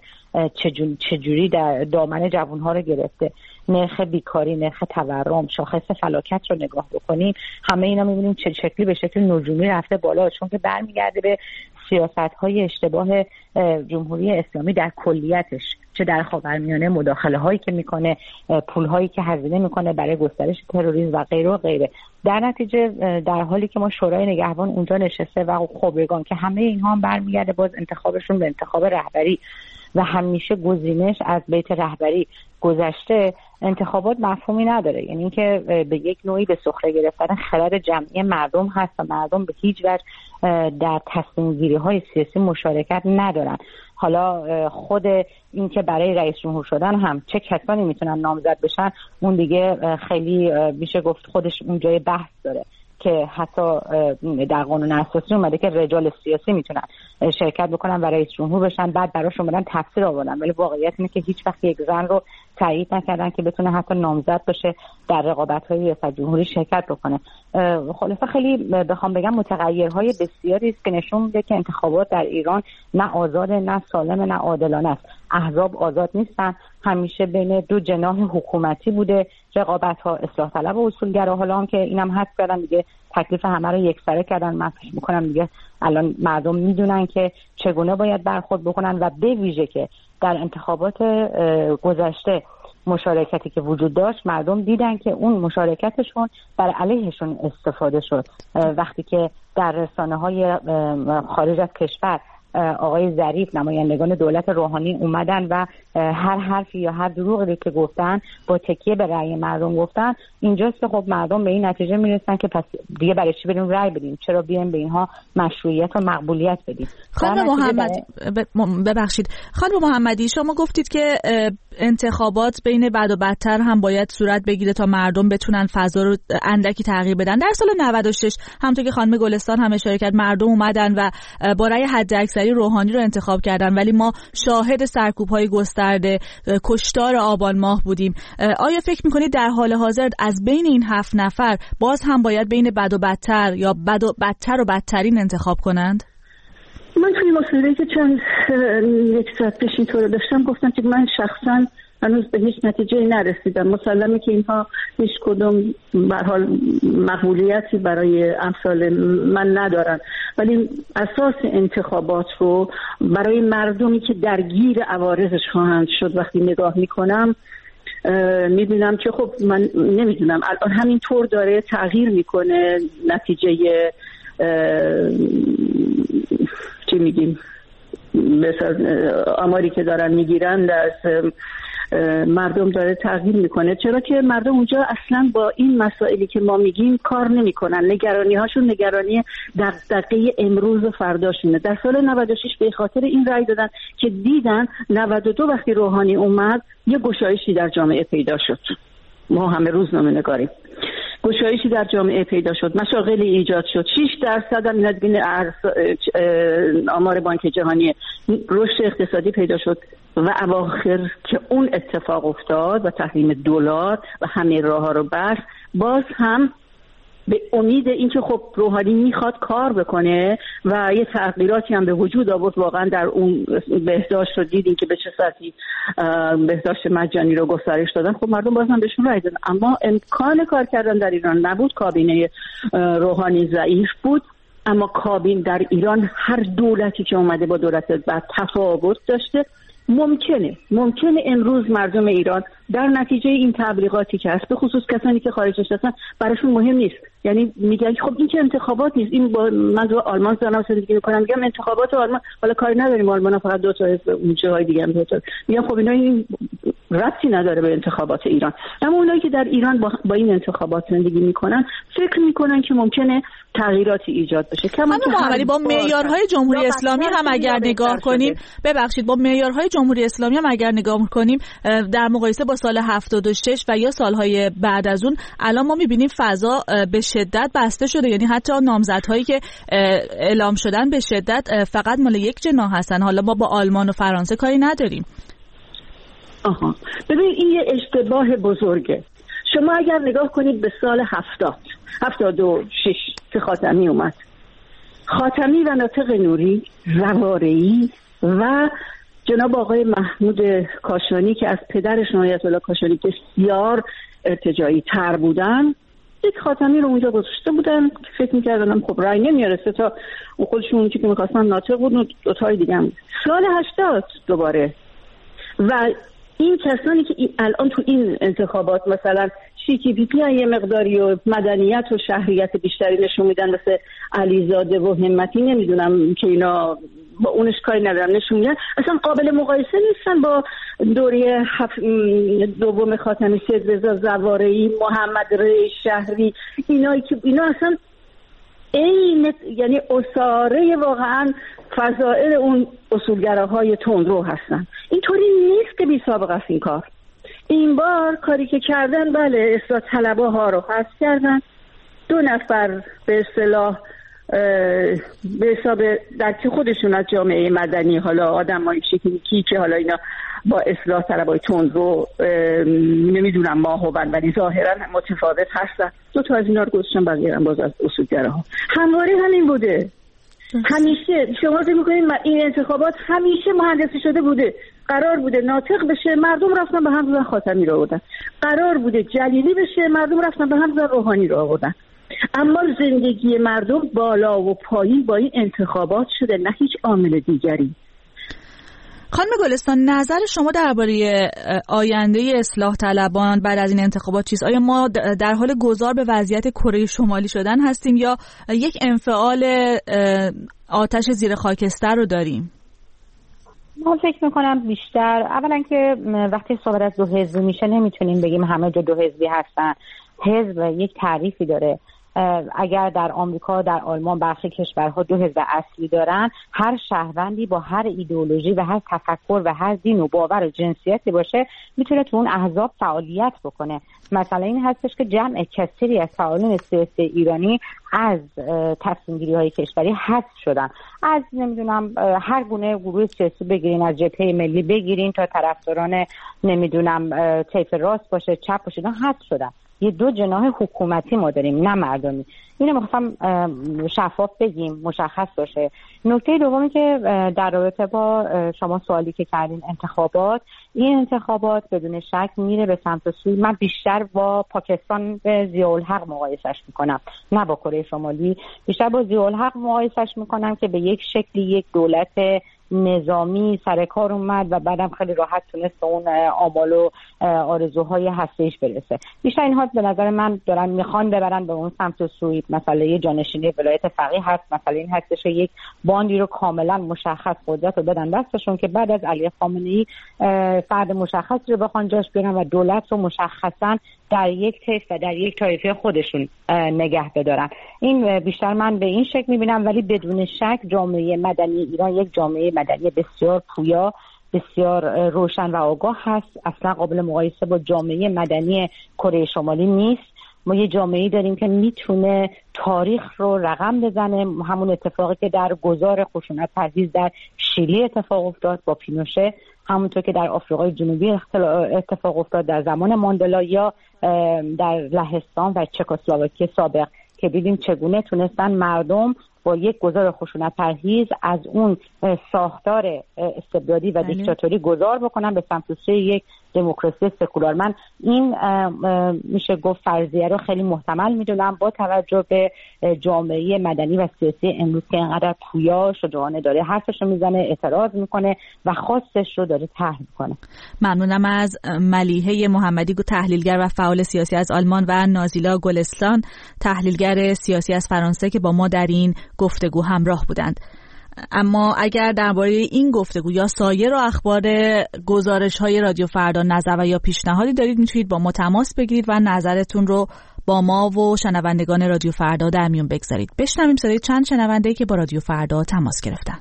چجوری در دامن جوان‌ها رو گرفته، نرخ بیکاری، نرخ تورم، شاخص فلاکت رو نگاه بکنیم، همه اینا می‌بینیم چه شکلی به شکل نجومی رفته بالا، چون که برمیگرده به سیاست‌های اشتباه جمهوری اسلامی در کلیتش، چه در خاورمیانه مداخله‌هایی که میکنه، پول‌هایی که هزینه میکنه برای گسترش تروریسم و غیره و غیره. در نتیجه در حالی که ما شورای نگهبان اونجا نشسته و خبرگان که همه اینها هم برمیگرده باز انتخابشون به انتخاب رهبری و همیشه گزینش از بیت رهبری گذشته، انتخابات مفهومی نداره. یعنی اینکه به یک نوعی به سخره گرفتن خرد جمعی مردم هست و مردم به هیچ وجه در تصمیم گیری های سیاسی مشارکت ندارن. حالا خود این که برای رئیس جمهور شدن هم چه کسانی میتونن نامزد بشن، اون دیگه خیلی میشه گفت خودش اون جای بحث داره که حتی در قانون اساسی اومده که رجال سیاسی میتونن شرکت بکنن و رئیس جمهور بشن، بعد براشون اومدن تفسیر آوردن، ولی واقعیت اینه که هیچ وقت یک زن رو تایید نکردن که بتونه حتی نامزد بشه در رقابت‌های ریاست جمهوری شرکت بکنه. خلاصه خیلی بخوام بگم متغیرهای بسیاری است که نشون میده که انتخابات در ایران نه آزاد، نه سالم، نه عادلانه است. احزاب آزاد نیستن، همیشه بین دو جناح حکومتی بوده رقابت‌ها، اصلاح طلب و اصولگرا. حالا هم که اینم حذف کردن دیگه، تکلیف همه رو یکسره کردن. من فکر می‌کنم دیگه الان مردم میدونن که چگونه باید برخورد بکنن و به ویژه که در انتخابات گذشته مشارکتی که وجود داشت، مردم دیدن که اون مشارکتشون بر علیهشون استفاده شد. وقتی که در رسانه‌های خارج از کشور آقای ظریف، نمایندگان دولت روحانی اومدن و هر حرفی یا هر دروغی که گفتن با تکیه به رأی مردم گفتن، اینجاست که خب مردم به این نتیجه میرسن که پس دیگه برای چی بریم رأی بدیم، چرا بیایم به اینها مشروعیت و مقبولیت بدیم. خانم محمدی ببخشید خانم محمدی، شما گفتید که انتخابات بین بد و بدتر هم باید صورت بگیره تا مردم بتونن فضا رو اندکی تغییر بدن. در سال نود و شش همونطور که خانم گلستان هم اشاره کرد مردم اومدن و با رأی حداکثری روحانی رو انتخاب کردن، ولی ما شاهد سرکوب‌های گسترده، کشتار آبان ماه بودیم. آیا فکر می‌کنید در حال حاضر از بین این هفت نفر باز هم باید بین بد و بدتر یا بد و بدتر و بدترین انتخاب کنند؟ من توی مسئله که چند یک ساعت پیش این طور داشتم گفتم که من شخصا هنوز به هیچ نتیجه نرسیدم. مسلمه که اینها هیچ کدوم به حال مقبولیتی برای امثال من ندارن، ولی اساس انتخابات رو برای مردمی که درگیر عوارضش خواهند شد وقتی نگاه میکنم میبینم که خب من نمیدونم الان همین طور داره تغییر میکنه نتیجه چی میگیم آماری که دارن میگیرن در مردم داره تغییر میکنه، چرا که مردم اونجا اصلا با این مسائلی که ما میگیم کار نمیکنن. نگرانی هاشون نگرانی دغدغه امروز و فرداشونه. در سال نود و شش به خاطر این رأی دادن که دیدن نود و دو وقتی روحانی اومد یه گشایشی در جامعه پیدا شد. ما همه روزنامه نگاریم، گشایشی در جامعه پیدا شد، مشاغلی ایجاد شد، شش درصد هم بین آمار بانک جهانی رشد اقتصادی پیدا شد و اواخر که اون اتفاق افتاد و تحریم دلار و همه راه ها رو بست، باز هم به امید اینکه خب روحانی میخواد کار بکنه و یه تغییراتی هم به وجود آورد. واقعا در اون بهداشت رو دیدیم که به چه سطحی بهداشت مجانی رو گسترش دادن. خب مردم باز هم بهشون رای دادن، اما امکان کار کردن در ایران نبود. کابینه روحانی ضعیف بود، اما کابینه در ایران هر دولتی که اومده با دولت بعد تفاوت داشته. ممکنه ممکنه امروز مردم ایران در نتیجه این تبلیغاتی که هست، به خصوص کسانی که خارجش هستن، براشون مهم نیست. یعنی میگن خب این که انتخابات نیست، این با من تو آلمان دارم زندگی میکنم، میگم انتخابات آلمان حالا کاری نداریم، آلمان فقط دو تا حزب اون جاهای دیگه هم دو تا، میگم خب اینا این ربطی نداره به انتخابات ایران. اما اونایی که در ایران با, با این انتخابات زندگی میکنن فکر میکنن که ممکنه تغییراتی ایجاد بشه. کما ولی با معیارهای جمهوری اسلامی هم اگر نگاه کنیم، ببخشید با معیارهای جمهوری اسلامی هم اگر نگاه کنیم در مقایسه با سال هفتاد و شش و یا سالهای بعد از اون، الان ما میبینیم فضا به شدت بسته شده. یعنی حتی نامزدهایی که اعلام شدن به شدت فقط مال یک جناح هستن. حالا ما با آلمان و فرانسه کاری نداریم. آها، ببین این یه اشتباه بزرگه. شما اگر نگاه کنید به سال هفتاد هفتاد و شش که خاتمی اومد، خاتمی و ناطق نوری، رواره‌ای و جناب آقای محمود کاشانی که از پدرشون آیت الله کاشانی بسیار ارتجاعی تر بودن، یک خاتمی رو اونجا گذاشته بودن که فکر می‌کردن خب رای نمیارسه تا خودشون اون چیزی که می‌خواستن ناطق بود و دو تای دیگه هم. سال هشتاد دوباره و این کسانی که الان تو این انتخابات مثلا شیکی پی پی یه مقداری و مدنیت و شهریت بیشتری نشون میدن، مثل علیزاده و همتی، نمیدونم که اینا با اونش کاری ندارم، نشون میدن اصلا قابل مقایسه نیستن با دوره هف... دوم خاتمی، سید رضا زوارعی، محمد رضا شهری، اینا که اینا اصلا این یعنی اساره واقعا فضائل اون اصولگراهای تندرو هستن. اینطوری نیست که بی سابقه است این کار. این بار کاری که کردن، بله اصلاح طلبها ها رو حذف کردن، دو نفر به اصطلاح به حساب در که خودشون از جامعه مدنی، حالا آدمای شکلی که حالا اینا با اصلاح طلبای تندرو نمیدونم ماهوبن ولی ظاهرا متفاوت هستن، دو تا از اینا رو گذاشتن، بقیه هم باز از اصولگراها. همواره همین بوده. همیشه شما فکر می‌کنید این انتخابات همیشه مهندسی شده بوده. قرار بوده ناطق بشه، مردم رفتن به هم زدن خاتمی رو آوردن. قرار بوده جلیلی بشه، مردم رفتن به هم زدن روحانی رو آوردن. اما زندگی مردم بالا و پایین با این انتخابات شده، نه هیچ عامل دیگری. خانم گلستان، نظر شما درباره آینده اصلاح طلبان بعد از این انتخابات چیست؟ آیا ما در حال گذار به وضعیت کره شمالی شدن هستیم یا یک انفعال آتش زیر خاکستر رو داریم؟ من فکر میکنم بیشتر اولا که وقتی صحبت از دو حزبی میشه نمیتونیم بگیم همه جا دو حزبی هستن. حزب یک تعریفی داره اگر در آمریکا، در آلمان، برخی کشورها دو حزب اصلی دارن، هر شهروندی با هر ایدئولوژی و هر تفکر و هر دین و باور و جنسیتی باشه میتونه تو اون احزاب فعالیت بکنه. مثلا این هستش که جمع کثیری از فعالان سیاسی ایرانی از تصمیم گیری های کشوری حذف شدن. از نمیدونم هر گونه گروه سیاسی بگیرین، از جبهه ملی بگیرین تا طرفداران نمیدونم طیف راست باشه، چپ باشه، اینا حذف شدن. یه دو جناح حکومتی ما داریم، نه مردمی. اینو می‌خواستم شفاف بگیم، مشخص باشه. نکته دومی که در رابطه با شما سوالی که کردین، انتخابات، این انتخابات بدون شک میره به سمت سوی، من بیشتر با پاکستان به ضیاءالحق مقایسش میکنم، نه با کره شمالی. بیشتر با ضیاءالحق مقایسش میکنم که به یک شکلی یک دولت نظامی سر کار اومد و بعدم خیلی راحت تونست اون آمال و آرزوهای هسته‌ایش برسه. بیشتر اینها به نظر من دارن میخوان ببرن به اون سمت و سوی. مسئله جانشینی ولایت فقیه هست، مسئله این هستش که یک باندی رو کاملا مشخص قدرت رو بدن دستشون که بعد از علی خامنه‌ای فرد مشخصی رو بخوان جاش بیارن و دولت رو مشخصا در یک طیف و در یک طایفه خودشون نگه بدارن. این بیشتر من به این شکل میبینم، ولی بدون شک جامعه مدنی ایران یک جامعه مدنی بسیار پویا، بسیار روشن و آگاه هست. اصلا قابل مقایسه با جامعه مدنی کره شمالی نیست. ما یه جامعه‌ای داریم که میتونه تاریخ رو رقم بزنه. همون اتفاقی که در گذار خشونت پرهیز در شیلی اتفاق افتاد با پینوشه، همونطور که در آفریقای جنوبی اتفاق افتاد در زمان ماندلا، یا در لهستان و چکسلواکی سابق که دیدیم چگونه تونستن مردم با یک گذار خشونت پرهیز از اون ساختار استبدادی و دیکتاتوری گذار بکنن به سمت سوی یک دموکراسی سکولار. من این میشه گفت فرضیه رو خیلی محتمل میدونم با توجه به جامعه مدنی و سیاسی امروز که اینقدر پویا شجاعانه داره حرفش رو میزنه، اعتراض میکنه و خواستش رو داره طرح میکنه. ممنونم از ملیحه محمدی، تحلیلگر و فعال سیاسی از آلمان، و نازیلا گلستان، تحلیلگر سیاسی از فرانسه که با ما در این گفتگو همراه بودند. اما اگر درباره این گفتگو یا سایر و اخبار گزارش‌های رادیو فردا نظر و یا پیشنهادی دارید، میتونید با ما تماس بگیرید و نظرتون رو با ما و شنوندگان رادیو فردا در میون بگذارید. بشنویم صدای چند شنونده که با رادیو فردا تماس گرفتن.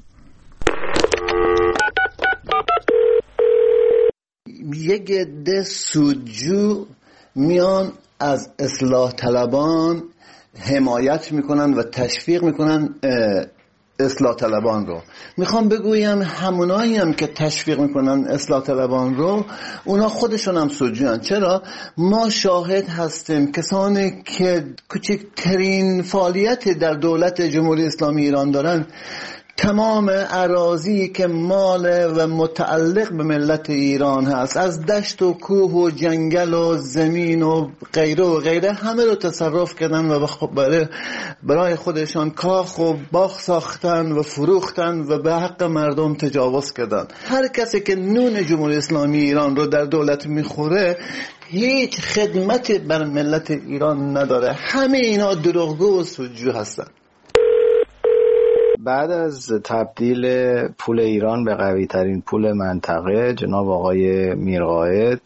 یک عده سودجو میان از اصلاح طلبان حمایت میکنن و تشویق میکنن اصلاح طلبان رو. میخوام بگویم همونایی هم که تشویق میکنن اصلاح طلبان رو، اونا خودشون هم سودجوان. چرا؟ ما شاهد هستیم کسانی که کوچکترین فعالیت در دولت جمهوری اسلامی ایران دارن، تمام اراضی که مال و متعلق به ملت ایران هست، از دشت و کوه و جنگل و زمین و غیره و غیره، همه رو تصرف کردن و برای برای خودشان کاخ و باغ ساختن و فروختن و به حق مردم تجاوز کردن. هر کسی که نون جمهوری اسلامی ایران رو در دولت میخوره هیچ خدمتی بر ملت ایران نداره. همه اینا دروغگو و سودجو هستن. بعد از تبدیل پول ایران به قوی ترین پول منطقه، جناب آقای میرقائد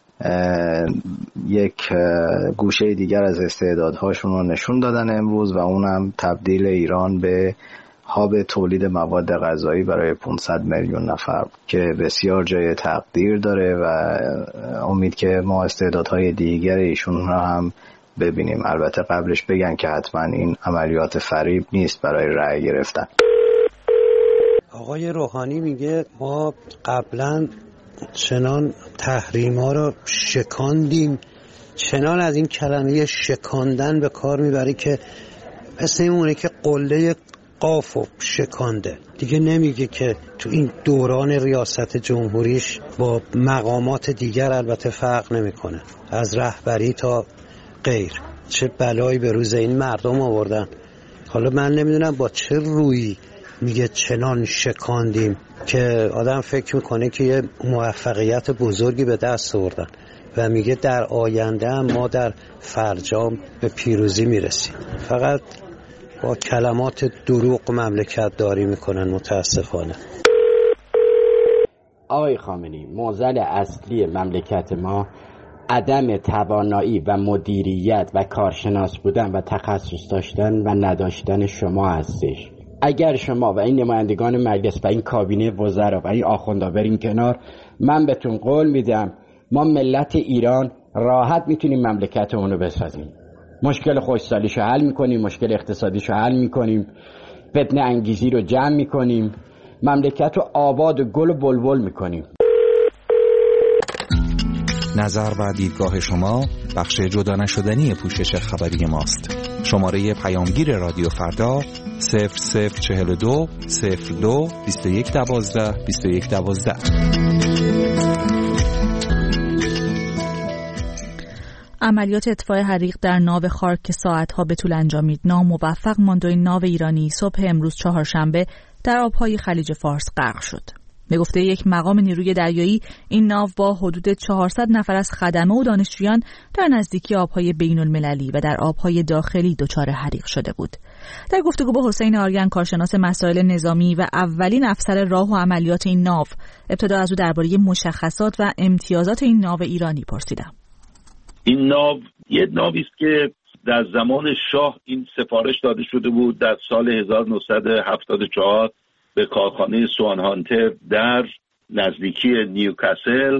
یک گوشه دیگر از استعدادهاشون رو نشون دادن امروز، و اونم تبدیل ایران به هاب تولید مواد غذایی برای پانصد میلیون نفر که بسیار جای تقدیر داره و امید که ما استعدادهای دیگر ایشون رو هم ببینیم. البته قبلش بگن که حتما این عملیات فریب نیست برای رأی گرفتن. آقای روحانی میگه ما قبلا چنان تحریما رو شکاندیم، چنان از این کلمه شکاندن به کار میبری که مثل اینونه که قله قافو شکانده. دیگه نمیگه که تو این دوران ریاست جمهوریش با مقامات دیگر البته فرق نمیکنه، از رهبری تا غیر. چه بلایی به روز این مردم آوردن. حالا من نمیدونم با چه رویی میگه چنان شکاندیم که آدم فکر میکنه که یه موفقیت بزرگی به دست آوردن و میگه در آینده هم ما در فرجام به پیروزی میرسیم. فقط با کلمات دروغ مملکت داری میکنن متاسفانه. آقای خامنه‌ای، معضل اصلی مملکت ما عدم توانایی و مدیریت و کارشناس بودن و تخصص داشتن و نداشتن شما هستش. اگر شما و این نمایندگان مجلس و این کابینه وزرا و این آخوندا برین کنار، من بهتون قول میدم ما ملت ایران راحت میتونیم مملکتمون رو بسازیم. مشکل خوشسالیشو حل میکنیم، مشکل اقتصادیشو حل میکنیم، فتنه انگیزی رو جمع میکنیم، مملکت رو آباد و گل و بلبل میکنیم. نظر و دیدگاه شما بخش جدا نشدنی پوشش خبری ماست. شماره پیامگیر رادیو فردا صفر صفر چهل و دو صفر دو بیست و یک دوازده بیست و یک دوازده. عملیات اطفاء حریق در ناو خارک که ساعتها به طول انجامید ناموفق ماند و این ناو ایرانی صبح امروز چهارشنبه در آبهای خلیج فارس غرق شد. به گفته یک مقام نیروی دریایی، این ناو با حدود چهارصد نفر از خدمه و دانشجویان در نزدیکی آبهای بین المللی و در آبهای داخلی دچار حریق شده بود. در گفتگو با حسین آریان، کارشناس مسائل نظامی و اولین افسر راه و عملیات این ناو، ابتدا از او درباره مشخصات و امتیازات این ناو ایرانی پرسیدم. این ناو یه ناوی است که در زمان شاه این سفارش داده شده بود در سال هزار و نهصد و هفتاد و چهار به کارخانه سوان هانتر در نزدیکی نیوکاسل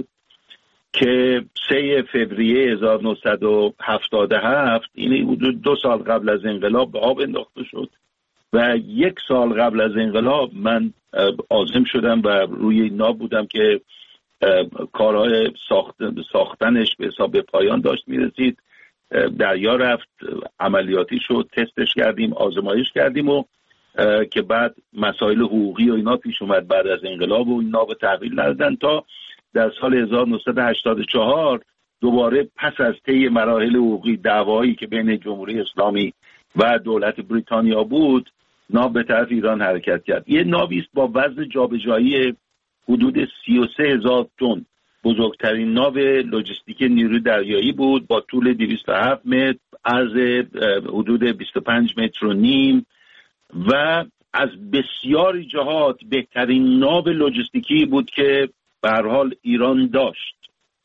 که سوم فوریه هزار و نهصد و هفتاد و هفت، این حدود دو سال قبل از انقلاب به آب انداخته شد و یک سال قبل از انقلاب من عازم شدم و روی این ناو بودم که کارهای ساخت ساختنش به حساب پایان داشت میرسید. دریا رفت، عملیاتی شد، تستش کردیم، آزمایش کردیم و که بعد مسائل حقوقی و اینا پیش اومد بعد از انقلاب و اینا به تحویل ندادن تا در سال هزار و نهصد و هشتاد و چهار دوباره پس از طی مراحل حقوقی دعوایی که بین جمهوری اسلامی و دولت بریتانیا بود، ناو به طرف ایران حرکت کرد. یه ناوی است با وزن جابجایی حدود سی و سه هزار تن، بزرگترین ناو لوجستیک نیروی دریایی بود با طول دویست و هفت متر، عرض حدود بیست و پنج متر و نیم و از بسیاری جهات بهترین ناو لوجستیکی بود که به هر حال ایران داشت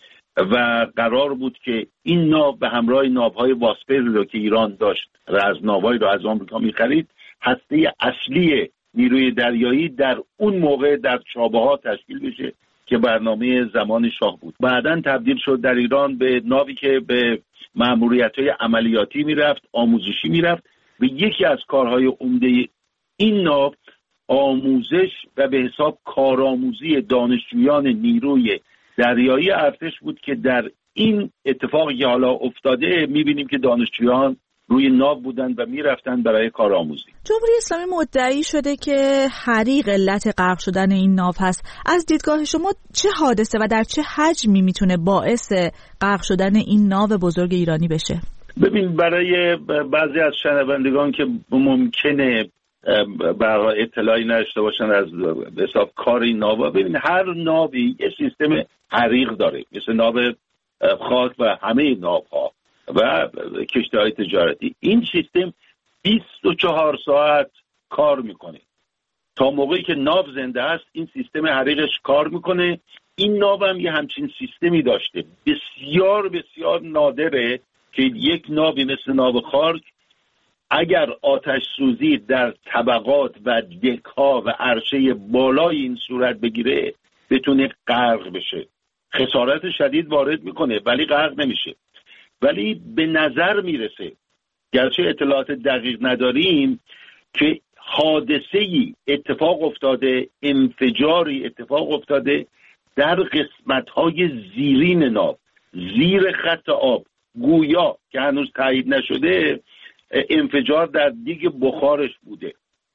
و قرار بود که این ناو به همراه ناوهای واسپر رو که ایران داشت و از ناوهای رو از آمریکا می‌خرید، هسته اصلی نیروی دریایی در اون موقع در چابهار تشکیل بشه که برنامه زمان شاه بود. بعداً تبدیل شد در ایران به ناوی که به مأموریت‌های عملیاتی میرفت، آموزشی میرفت و یکی از کارهای عمده این ناو آموزش و به حساب کارآموزی دانشجویان نیروی دریایی ارتش بود که در این اتفاقی که حالا افتاده میبینیم که دانشجویان روی ناو بودن و میرفتن برای کارآموزی. جمهوری اسلامی مدعی شده که حریق علت غرق شدن این ناو هست. از دیدگاه شما چه حادثه و در چه حجمی میتونه باعث غرق شدن این ناو بزرگ ایرانی بشه؟ ببین، برای بعضی از شنوندگان که ممکنه برای اطلاعی نداشته باشن از حساب کار این ناو، ببین هر ناوی یه سیستم حریق داره، مثل ناو خاک و همه ناوها و کشتی‌های تجارتی. این سیستم بیست و چهار ساعت کار میکنه. تا موقعی که ناو زنده است این سیستم حریقش کار میکنه. این ناو هم یه همچین سیستمی داشته. بسیار بسیار نادره که یک ناوی مثل ناو خارک اگر آتش سوزی در طبقات و دک‌ها و عرشه بالای این صورت بگیره بتونه غرق بشه. خسارت شدید وارد میکنه ولی غرق نمیشه. ولی به نظر میرسه، گرچه اطلاعات دقیق نداریم، که حادثه‌ای اتفاق افتاده، انفجاری اتفاق افتاده در قسمت‌های زیرین ناو، زیر خط آب، گویا که هنوز تایید نشده انفجار در دیگ بخارش بوده.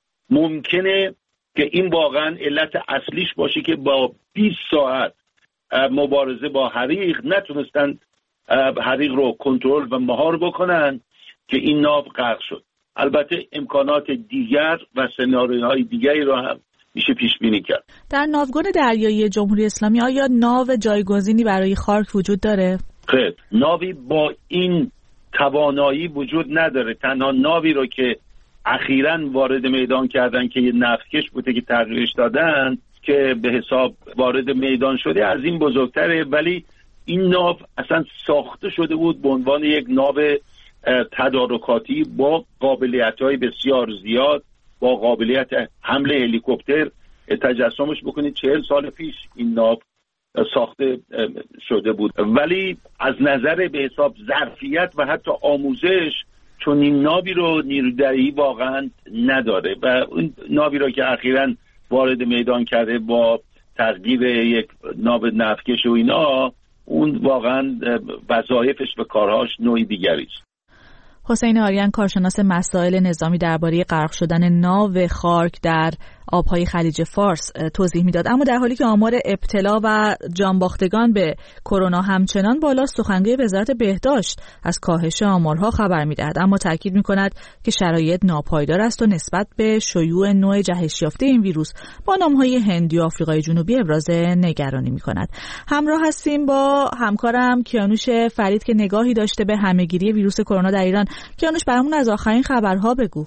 ممکنه که این واقعا علت اصلیش باشه که با بیست ساعت مبارزه با حریق نتونستن حریق رو کنترل و مهار بکنن که این ناو غرق شد. البته امکانات دیگر و سناریوهای دیگری رو هم میشه پیش بینی کرد. در ناوگان دریایی جمهوری اسلامی آیا ناو جایگزینی برای خارک وجود داره؟ خیر، ناوی با این توانایی وجود نداره. تنها ناوی رو که اخیراً وارد میدان کردن که یه نفتکش بوده که تغییرش دادن که به حساب وارد میدان شده از این بزرگتره، ولی این ناو اصلا ساخته شده بود به عنوان یک ناو تدارکاتی با قابلیت‌های بسیار زیاد، با قابلیت حمل هلیکوپتر. تجسمش بکنید چهل سال پیش این ناو ساخته شده بود، ولی از نظر به حساب ظرفیت و حتی آموزش چون این ناوی رو نیروی دریایی واقعا نداره و اون ناوی رو که اخیراً وارد میدان کرده با تغییر یک ناو نفتکش و اینا، اون واقعا وظایفش و کارهاش نوعی دیگری است. حسین آریان، کارشناس مسائل نظامی، درباره غرق شدن ناو خارک در آبهای خلیج فارس توضیح میداد. اما در حالی که آمار ابتلا و جانباختگان به کرونا همچنان بالا، سخنگوی وزارت بهداشت از کاهش آمارها خبر میدهد، اما تاکید میکند که شرایط ناپایدار است و نسبت به شیوع نوع جهش یافته این ویروس با نامهای هندی و آفریقای جنوبی ابراز نگرانی میکند. همراه هستیم با همکارم کیانوش فرید که نگاهی داشته به همهگیری ویروس کرونا در ایران. کیانوش، برامون از آخرین خبرها بگو.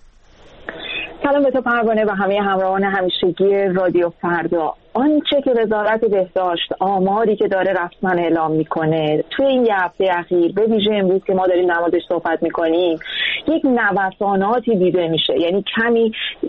سلام به تو پروانه و همه همراهان همیشگی رادیو فردا. آنچه که وزارت بهداشت آماری که داره رسما اعلام میکنه توی این یه هفته اخیر، به ویژه امروز که ما داریم نمازش صحبت میکنیم، یک نوساناتی دیده میشه، یعنی کمی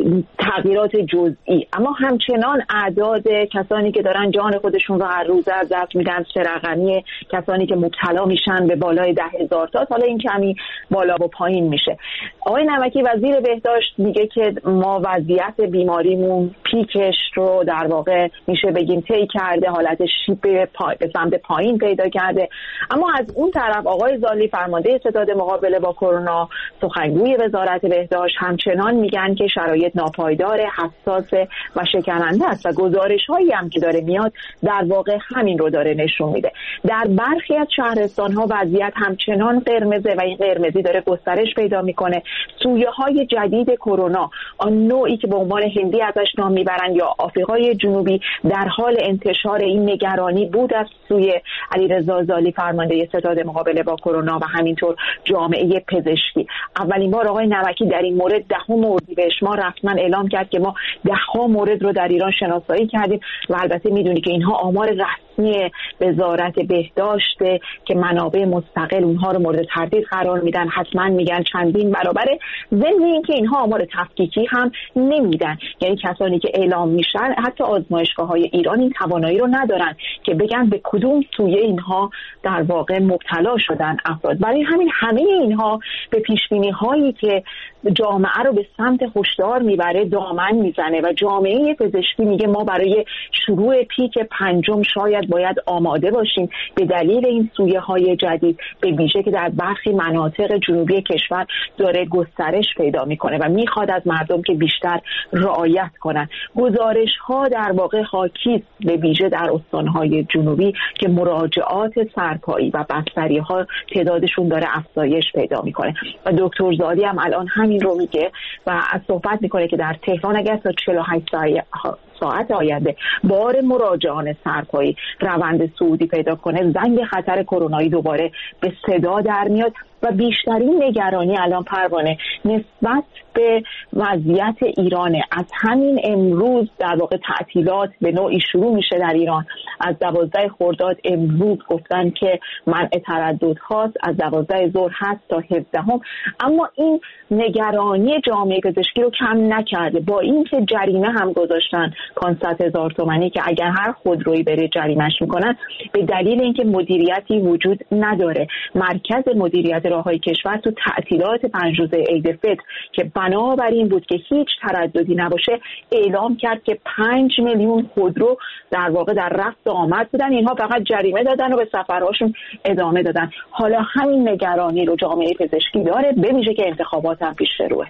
تغییرات جزئی، اما همچنان اعداد کسانی که دارن جان خودشون رو هر روز از دست میدن چه رقمی، کسانی که مبتلا میشن به بالای ده هزار تا، حالا این کمی بالا و پایین میشه. آقای نمکی وزیر بهداشت میگه که ما وضعیت بیماریمون پیکش رو در واقع میشه بگیم طی کرده، حالت شیب به سمت پایین پیدا کرده. اما از اون طرف آقای زالی، فرمانده ستاد مقابله با کرونا، سخنگوی وزارت بهداشت، همچنان میگن که شرایط ناپایدار، حساس و شکننده است و گزارش هایی هم که داره میاد در واقع همین رو داره نشون میده. در برخی از شهرستان ها وضعیت همچنان قرمزه و این قرمزی داره گسترش پیدا میکنه. سویه های جدید کرونا، آن نوعی که به عنوان هندی ازش نام میبرن یا آفریقای جنوبی، در حال انتشار. این نگرانی بود از سوی علیرضا زالی، فرمانده ستاد مقابله با کرونا و همینطور جامعه پزشکی. اولین بار آقای نمکی در این مورد دهم اردیبهشت ما رسما اعلام کرد که ما دهها مورد رو در ایران شناسایی کردیم و البته میدونی که اینها آمار رسمی وزارت بهداشت که منابع مستقل اونها رو مورد تردید قرار میدن، حتما میگن چندین برابره. ضمن اینکه اینها آمار تفکیکی هم نمیدن، یعنی کسانی که اعلام میشن حتی آزمایشگاه‌های ایران این توانایی رو ندارن که بگن به کدوم سویه اینها در واقع مبتلا شدن افراد. برای همین همه اینها به پیشبینی هایی که جامعه رو به سمت هشدار میبره دامن میزنه و جامعه پزشکی میگه ما برای شروع پیک پنجم شاید باید آماده باشیم به دلیل این سویه های جدید، به ویژه که در برخی مناطق جنوبی کشور داره گسترش پیدا میکنه و میخواد از مردم که بیشتر رعایت کنن. گزارش ها در واقع حاکی به ویژه در استانهای جنوبی که مراجعات سرپایی و بستری ها تعدادشون داره افزایش پیدا میکنه و دکتر زادی هم الان همین رو میگه و از صحبت میکنه که در تهران اگر تا چهل و هشت ساعت آینده بار مراجعان سرپایی روند صعودی پیدا کنه، زنگ خطر کرونایی دوباره به صدا در میاد و بیشترین نگرانی الان پروانه نسبت به وضعیت ایرانه. از همین امروز در واقع تعطیلات به نوعی شروع میشه در ایران. از دوازده خرداد امروز گفتن که منع تردد هاست، از دوازده ظهر هست تا هفدهم. اما این نگرانی جامعه پزشکی رو کم نکرده، با اینکه جریمه هم گذاشتن پانصد هزار تومانی که اگر هر خودرویی بره جریمهش میکنن، به دلیل اینکه مدیریتی وجود نداره. مرکز مدیریت راههای کشور تو تعطیلات پنج روزه عید فطر که بنابراین بود که هیچ ترددی نباشه اعلام کرد که پنج میلیون خودرو در واقع در رفت و آمد بودن، اینها فقط جریمه دادن و به سفرهاشون ادامه دادن. حالا همین نگرانی رو جامعه پزشکی داره، به ویژه که انتخابات هم پیش روه.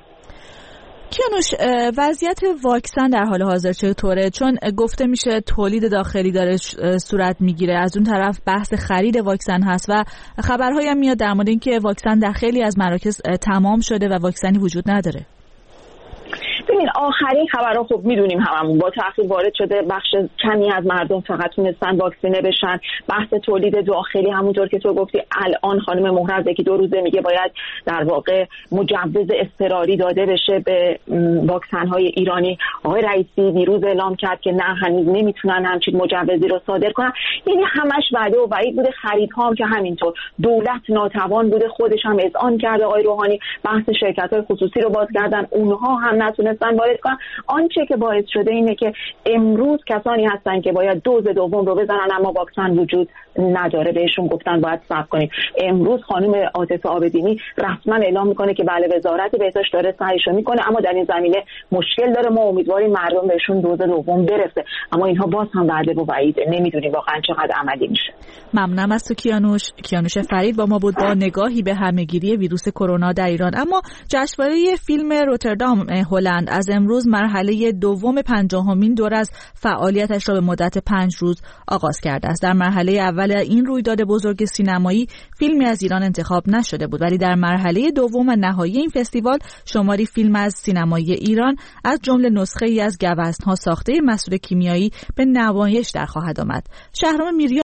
کیانوش، وضعیت واکسن در حال حاضر چطوره؟ چون گفته میشه تولید داخلی داره صورت میگیره، از اون طرف بحث خرید واکسن هست و خبرهایی هم میاد در مورد اینکه واکسن در خیلی از مراکز تمام شده و واکسنی وجود نداره. ببین آخرین خبرها خب میدونیم هممون با تأخیر وارد شده، بخش کمی از مردم فقط تونستن واکسینه بشن. بحث تولید داخلی همونطور که تو گفتی الان خانم مهرز یکی دو روزه میگه باید در واقع مجوز اضطراری داده بشه به واکسن های ایرانی. آقای رئیسی دیروز اعلام کرد که نه هنوز نمیتونن همچین مجوزی رو صادر کنن. یعنی همش وعده و وعید بوده، خریدها هم که همینطور. دولت ناتوان بوده، خودش هم اذعان کرده آقای روحانی، بحث شرکت‌های خصوصی رو باز کردن، اونها هم نتونستن وارد کنن. آنچه که باعث شده اینه که امروز کسانی هستن که باید دوز دوم رو بزنن اما واکسن وجود نداره، بهشون گفتن باید صبر کنیم. امروز خانم عاطفه عابدینی رسما اعلام میکنه که بله وزارت بهداشت داره سعیشو میکنه، اما در این زمینه مشکل داره. ما امیدواریم مردم بهشون دوز دوم برسه، اما اینها باز هم وعده و وعید، نمیدونیم واقعا چقدر عملی میشه. ممنونم از تو کیانوش. کیانوش فرید با ما بود با نگاهی به همهگیری ویروس کرونا در ایران. اما جشنواره فیلم روتردام هلند از امروز مرحله دوم پنجاهمین دور از فعالیتش را به مدت پنج روز آغاز کرده است. در مرحله اول این رویداد بزرگ سینمایی فیلمی از ایران انتخاب نشده بود، ولی در مرحله دوم و نهایی این فستیوال شماری فیلم از سینمایی ایران از جمله نسخه‌ای از گوزن‌ها ساخته مسئول کیمیایی به نمایش در خواهد آمد. شهرام میریا